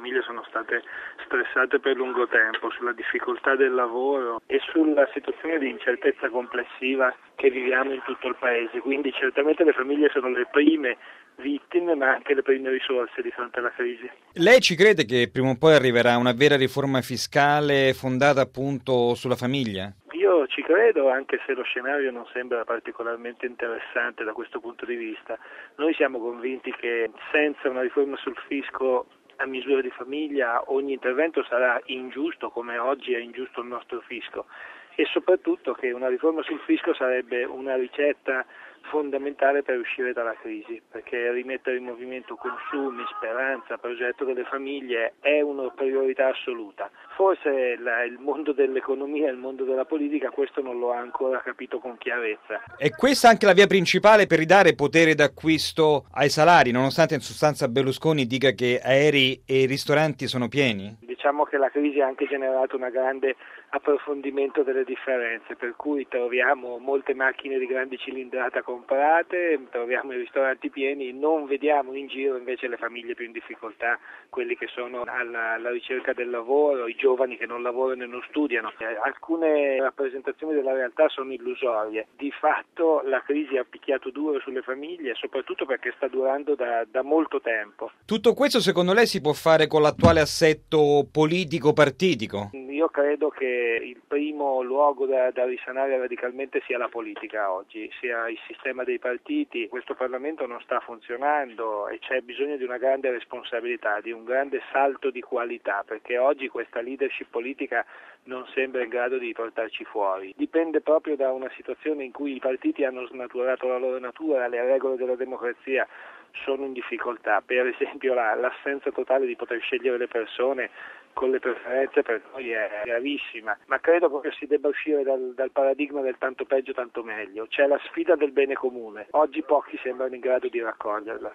famiglie sono state stressate per lungo tempo, sulla difficoltà del lavoro e sulla situazione di incertezza complessiva che viviamo in tutto il Paese. Quindi certamente le famiglie sono le prime vittime, ma anche le prime risorse di fronte alla crisi. Lei ci crede che prima o poi arriverà una vera riforma fiscale fondata appunto sulla famiglia? Io ci credo, anche se lo scenario non sembra particolarmente interessante da questo punto di vista. Noi siamo convinti che senza una riforma sul fisco a misura di famiglia ogni intervento sarà ingiusto, come oggi è ingiusto il nostro fisco, e soprattutto che una riforma sul fisco sarebbe una ricetta fondamentale per uscire dalla crisi, perché rimettere in movimento consumi, speranza, progetto delle famiglie è una priorità assoluta. Forse il mondo dell'economia e il mondo della politica questo non lo ha ancora capito con chiarezza. E questa è anche la via principale per ridare potere d'acquisto ai salari, nonostante in sostanza Berlusconi dica che aerei e ristoranti sono pieni? Diciamo che la crisi ha anche generato una grande approfondimento delle differenze, per cui troviamo molte macchine di grande cilindrata comprate, troviamo i ristoranti pieni, non vediamo in giro invece le famiglie più in difficoltà, quelli che sono alla ricerca del lavoro, i giovani che non lavorano e non studiano. Alcune rappresentazioni della realtà sono illusorie. Di fatto la crisi ha picchiato duro sulle famiglie, soprattutto perché sta durando da molto tempo. Tutto questo secondo lei si può fare con l'attuale assetto politico-partitico? Io credo che il primo luogo da risanare radicalmente sia la politica oggi, sia il sistema dei partiti. Questo Parlamento non sta funzionando e c'è bisogno di una grande responsabilità, di un grande salto di qualità, perché oggi questa leadership politica non sembra in grado di portarci fuori. Dipende proprio da una situazione in cui i partiti hanno snaturato la loro natura, le regole della democrazia sono in difficoltà, per esempio l'assenza totale di poter scegliere le persone con le preferenze per noi è gravissima, ma credo proprio si debba uscire dal paradigma del tanto peggio tanto meglio. C'è la sfida del bene comune, oggi pochi sembrano in grado di raccoglierla.